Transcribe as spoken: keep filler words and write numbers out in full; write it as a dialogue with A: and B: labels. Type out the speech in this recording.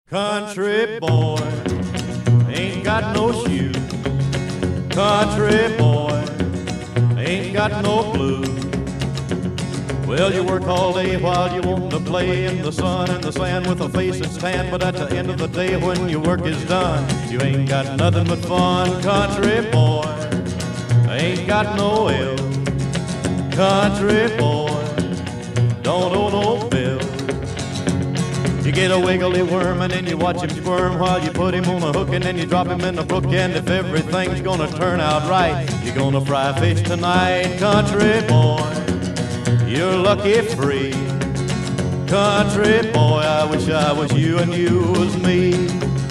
A: Country boy ain't got no shoes. Country boy ain't got no blues. Well, you work all day while you want to play in the sun and the sand with a face that's tan, but at the end of the day when your work is done, you ain't got nothing but fun. Country boy ain't got no ill. Country boy don't owe no bill. You get a wiggly worm and then you watch him squirm while you put him on a hook and then you drop him in the brook. And if everything's gonna turn out right, you're gonna fry fish tonight. Country boy, you're lucky free. Country boy, I wish I was you and you was me.